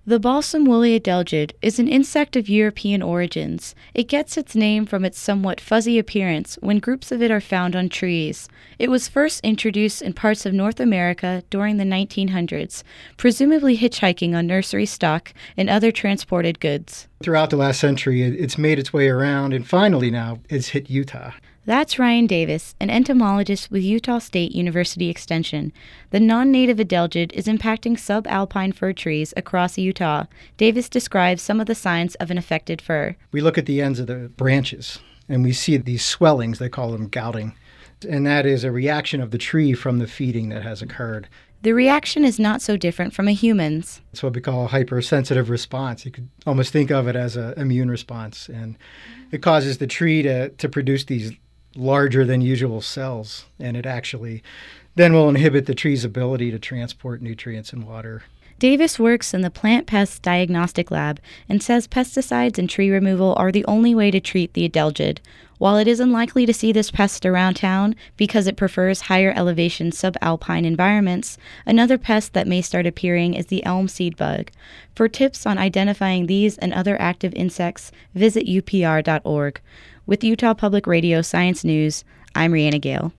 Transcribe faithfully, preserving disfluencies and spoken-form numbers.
The balsam woolly adelgid is an insect of European origins. It gets its name from its somewhat fuzzy appearance when groups of it are found on trees. It was first introduced in parts of North America during the nineteen hundreds, presumably hitchhiking on nursery stock and other transported goods. Throughout the last century, it's made its way around, and finally now it's hit Utah. That's Ryan Davis, an entomologist with Utah State University Extension. The non-native adelgid is impacting subalpine fir trees across Utah. Davis describes some of the signs of an affected fir. We look at the ends of the branches, and we see these swellings. They call them gouting. And that is a reaction of the tree from the feeding that has occurred. The reaction is not so different from a human's. It's what we call a hypersensitive response. You could almost think of it as an immune response. And it causes the tree to, to produce these larger than usual cells, and it actually then will inhibit the tree's ability to transport nutrients and water. Davis works in the Plant Pest Diagnostic Lab and says pesticides and tree removal are the only way to treat the adelgid. While it is unlikely to see this pest around town because it prefers higher elevation subalpine environments, another pest that may start appearing is the elm seed bug. For tips on identifying these and other active insects, visit U P R dot org. With Utah Public Radio Science News, I'm Rhianna Gale.